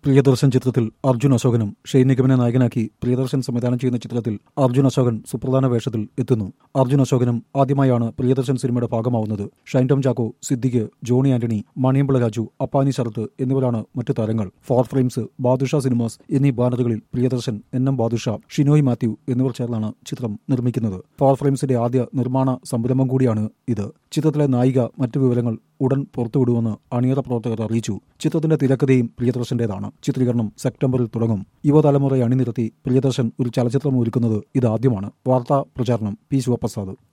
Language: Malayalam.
പ്രിയദർശൻ ചിത്രത്തിൽ അർജുൻ അശോകനും ഷെയ്ൻ നിഗമിനെ നായകനാക്കി പ്രിയദർശൻ സംവിധാനം ചെയ്യുന്ന ചിത്രത്തിൽ അർജുൻ അശോകൻ സുപ്രധാന വേഷത്തിൽ എത്തുന്നു. അർജുൻ അശോകനും ആദ്യമായാണ് പ്രിയദർശൻ സിനിമയുടെ ഭാഗമാവുന്നത്. ഷൈൻ ടോം ചാക്കോ, സിദ്ദിഖ്, ജോണി ആന്റണി, മണിയമ്പിള രാജു, അപ്പാനി ശരത്ത് എന്നിവരാണ് മറ്റു താരങ്ങൾ. ഫോർ ഫ്രെയിംസ്, ബാദുഷ സിനിമാസ് എന്നീ ബാനറുകളിൽ പ്രിയദർശൻ, NM ബാദുഷ, ഷിനോയ് മാത്യു എന്നിവർ ചേർന്നാണ് ചിത്രം നിർമ്മിക്കുന്നത്. ഫോർ ഫ്രെയിംസിന്റെ ആദ്യ നിർമ്മാണ സംരംഭം കൂടിയാണ് ഇത്. ചിത്രത്തിലെ നായിക മറ്റു വിവരങ്ങൾ ഉടൻ പുറത്തുവിടുമെന്ന് അണിയറ പ്രവർത്തകർ അറിയിച്ചു. ചിത്രത്തിന്റെ തിരക്കഥയും പ്രിയദർശന്റേതാണ്. ചിത്രീകരണം സെപ്റ്റംബറിൽ തുടങ്ങും. യുവതലമുറയെ അണിനിരത്തി പ്രിയദർശൻ ഒരു ചലച്ചിത്രം ഒരുക്കുന്നത് ഇതാദ്യമാണ്. വാർത്താ പ്രചാരണം P. ശിവപ്രസാദ്.